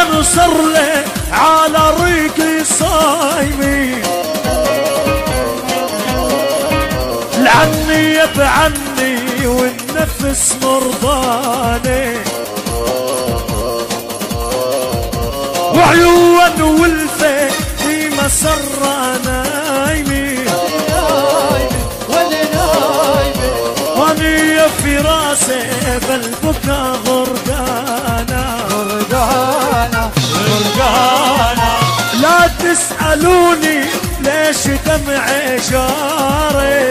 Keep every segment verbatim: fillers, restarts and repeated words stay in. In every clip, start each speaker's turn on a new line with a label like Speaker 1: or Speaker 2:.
Speaker 1: انصر لي على ريقي صايمين، العني يبعني والنفس مرضاني، وعيون والفي في مسرة نايمين، واني في راسي بالبكا غرقانة
Speaker 2: غرقانة
Speaker 1: غرقانة. لا تسألوني ليش دمعي جاري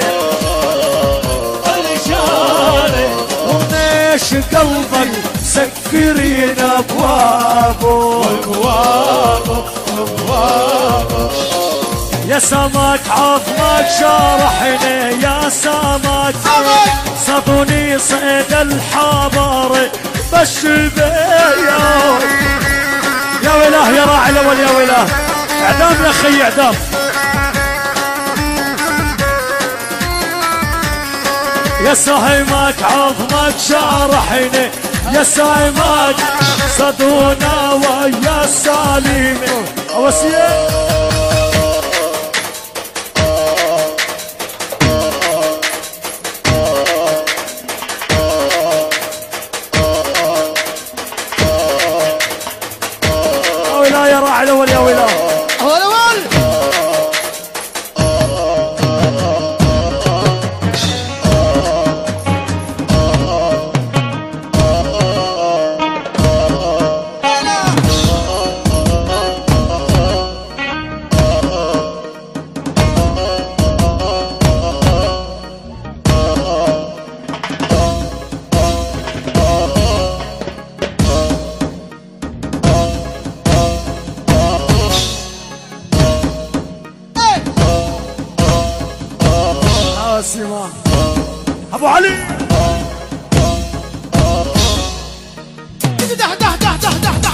Speaker 1: جاري، وليش قلبك سكرين ابوابه ابوابه ابوابه. يا سمك عظمك شارحني يا سمك، صدوني صيد الحضاري بالشبيه. يا ويلاه يا راعي الاول يا ويلاه، اعدام يا اخي اعدام. يا سهيمك عظمك شارحني يا سهيمك، صدونا ويا السالمين اوسيه. يا راعي الاول يا ويلاه
Speaker 2: اول اول.
Speaker 1: ابو علي
Speaker 2: ده ده ده ده ده ده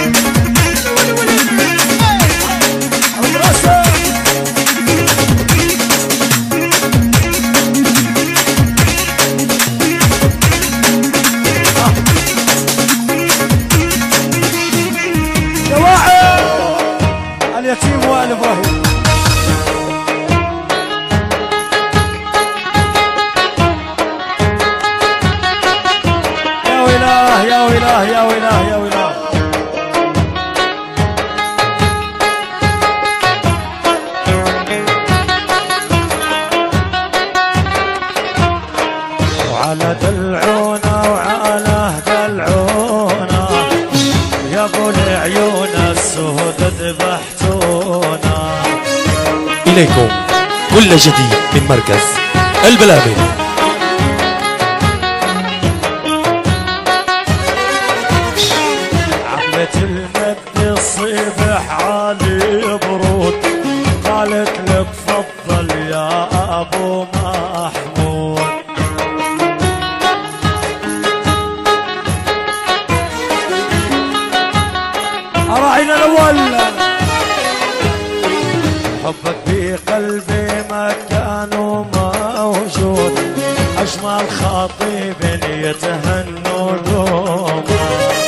Speaker 1: يا واعي اليتيم وائل ابراهيم. يا ويلاه يا ويلاه يا ويلاه. وعلى دلعونا وعلى دلعونا يا ابو العيون السود ذبحتونا.
Speaker 3: إليكم كل جديد من مركز البلابل.
Speaker 1: المد الصبح عالي برود، قالت لك فضل يا ابو محمود. راعينا الاول. حبك بقلبي مكان موجود، اجمل خطيب يتهنوا دوما.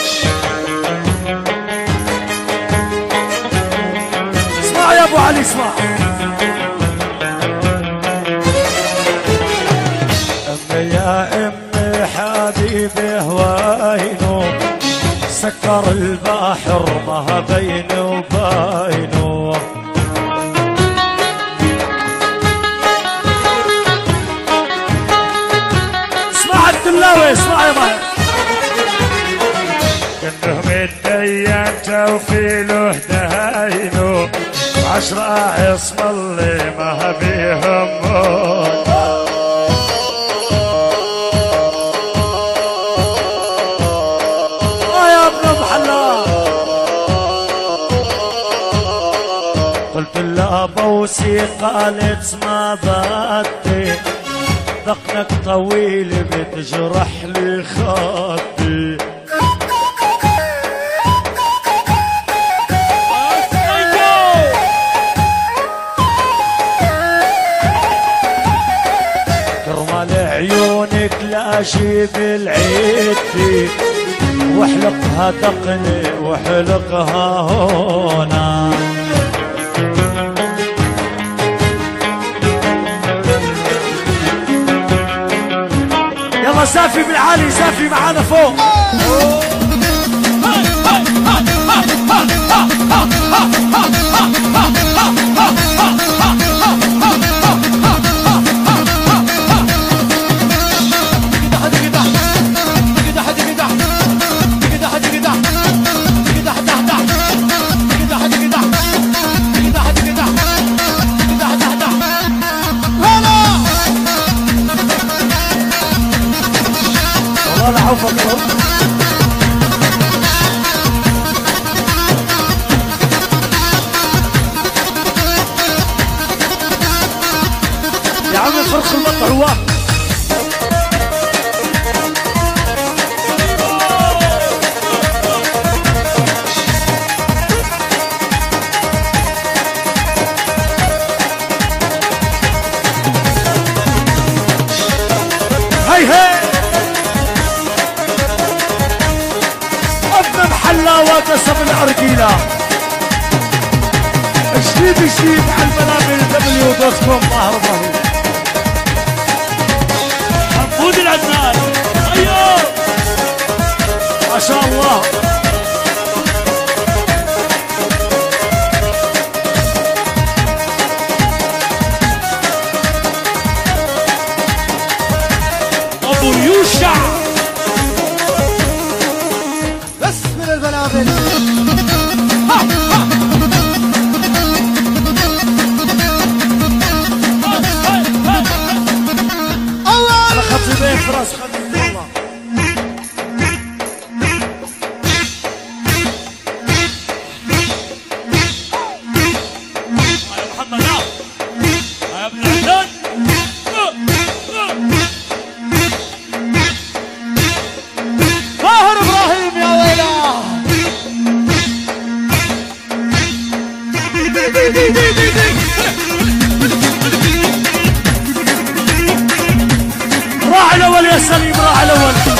Speaker 1: يا ابو علي اسمع. امي يا امي حبيبي وينو، سكر البحر ما بيني وبينه. اسمع الدلاوي اسمع يا ماهر. كنه متدين توفيله دهينه، عشرة عصم اللي ما بيهم موت. آه يا ابن محلا. قلت لها بوسي قالت ما بدي، ذقنك طويل بتجرح لي خدي. عيونك لا اجيب العيد، وحلقها دقني وحلقها هنا. يلا سافي بالعالي، سافي معانا فوق. والله لا عوفك يا عم فرخ المطعوات. هي هي ابن محلاوة قسم الارجيلة. جديد جديد على البلابل دبليو دوت كوم. ظهر ظهري حمود العدنان. ايوه ما شاء الله. ابو يوشع
Speaker 2: بس من البلابل.
Speaker 1: على خطيبين فراس خليل والله.
Speaker 4: يا محمد يا ابن العدنان.
Speaker 2: ظاهر ابراهيم يا ويلاه.
Speaker 1: راعي الاول يا سليم، راعي الاول.